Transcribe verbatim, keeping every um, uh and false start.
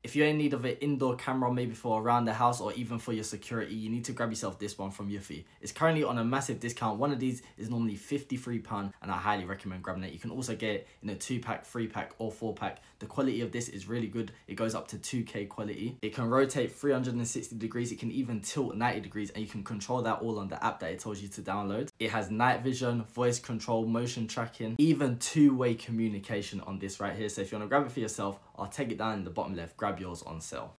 If you're in need of an indoor camera, maybe for around the house or even for your security, you need to grab yourself this one from Eufy. It's currently on a massive discount. One of these is normally fifty-three pounds, and I highly recommend grabbing it. You can also get it in a two pack, three pack or four pack. The quality of this is really good. It goes up to two K quality. It can rotate three hundred sixty degrees. It can even tilt ninety degrees, and you can control that all on the app that it tells you to download. It has night vision, voice control, motion tracking, even two-way communication on this right here. So if you want to grab it for yourself, I'll take it down in the bottom left. Grab yours on sale.